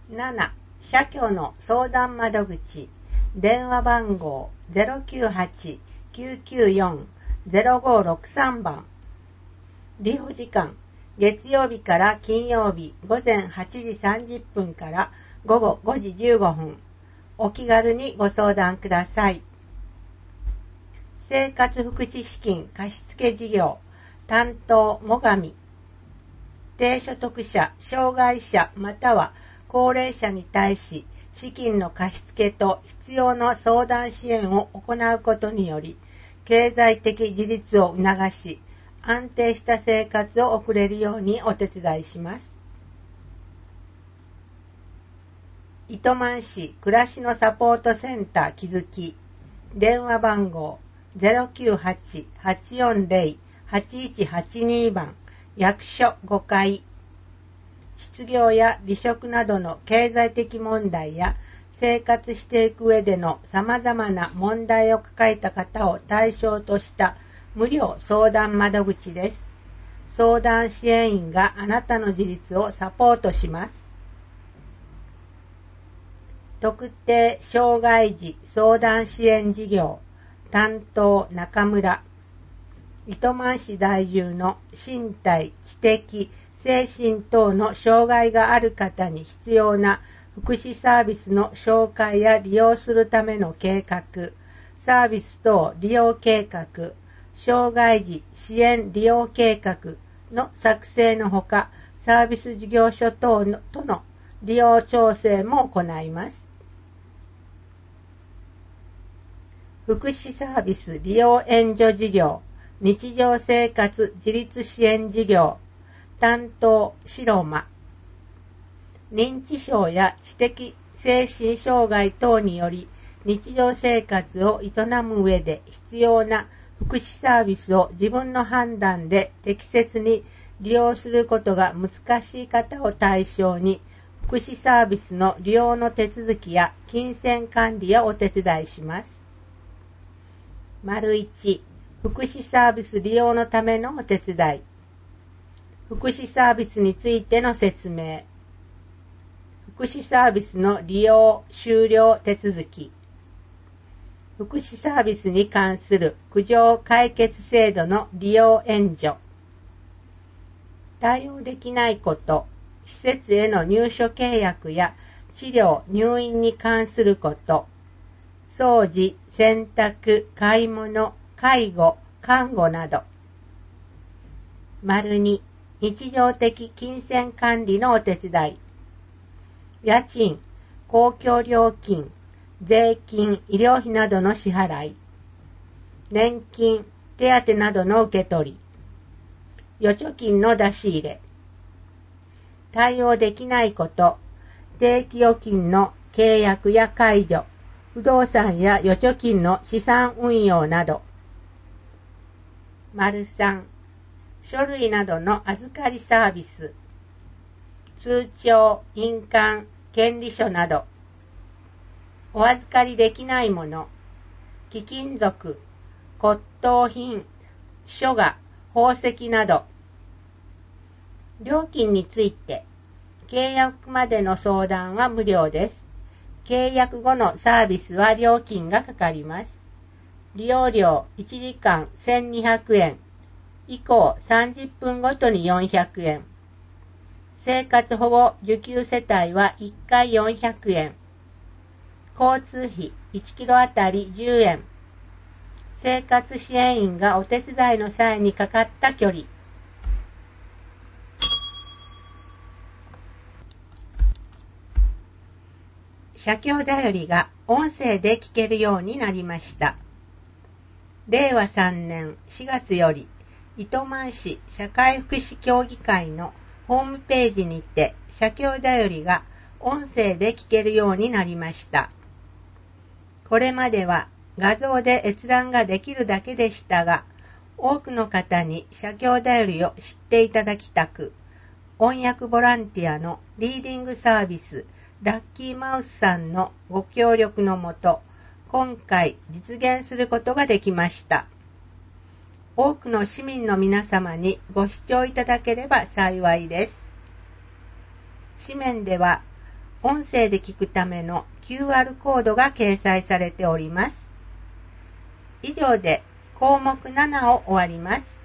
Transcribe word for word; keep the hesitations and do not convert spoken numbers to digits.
なな、社協の相談窓口、電話番号 ゼロきゅうはち きゅうきゅうよん ゼロごろくさん 番。利用時間、月曜日から金曜日午前はちじさんじゅっぷんから午後ごじじゅうごふん。お気軽にご相談ください。生活福祉資金貸付事業担当最上。低所得者、障害者または高齢者に対し資金の貸付と必要な相談支援を行うことにより経済的自立を促し安定した生活を送れるようにお手伝いします。糸満市暮らしのサポートセンター気づき電話番号 ゼロきゅうはち はちよんゼロ はちいちはちに 番。役所ごかい。失業や離職などの経済的問題や生活していく上での様々な問題を抱えた方を対象とした無料相談窓口です。相談支援員があなたの自立をサポートします。特定障害児相談支援事業担当中村。糸満市在住の身体、知的、精神等の障害がある方に必要な福祉サービスの紹介や利用するための計画、サービス等利用計画、障害児支援利用計画の作成のほか、サービス事業所等のとの利用調整も行います。福祉サービス利用援助事業、日常生活自立支援事業担当白間。認知症や知的精神障害等により日常生活を営む上で必要な福祉サービスを自分の判断で適切に利用することが難しい方を対象に福祉サービスの利用の手続きや金銭管理をお手伝いします。丸いち、福祉サービス利用のためのお手伝い。福祉サービスについての説明。福祉サービスの利用終了手続き。福祉サービスに関する苦情解決制度の利用援助。対応できないこと、施設への入所契約や治療・入院に関すること、掃除、洗濯、買い物、介護、看護など。丸に、日常的金銭管理のお手伝い。家賃、公共料金、税金、医療費などの支払い。年金、手当などの受け取り。預貯金の出し入れ。対応できないこと、定期預金の契約や解除、不動産や預貯金の資産運用など。丸さん、書類などの預かりサービス。通帳、印鑑、権利書など。お預かりできないもの。貴金属、骨董品、書画、宝石など。料金について、契約までの相談は無料です。契約後のサービスは料金がかかります。利用料いちじかんせんにひゃくえん、以降さんじゅっぷんごとによんひゃくえん。生活保護受給世帯はいっかいよんひゃくえん。交通費いちキロあたりじゅうえん。生活支援員がお手伝いの際にかかった距離。社協だよりが音声で聞けるようになりました。れいわさんねんしがつより糸満市社会福祉協議会のホームページにて社協だよりが音声で聞けるようになりました。これまでは画像で閲覧ができるだけでしたが、多くの方に社協だよりを知っていただきたく、翻訳ボランティアのリーディングサービスラッキーマウスさんのご協力のもと、今回実現することができました。多くの市民の皆様にご視聴いただければ幸いです。紙面では音声で聞くための キューアール コードが掲載されております。以上で項目ななを終わります。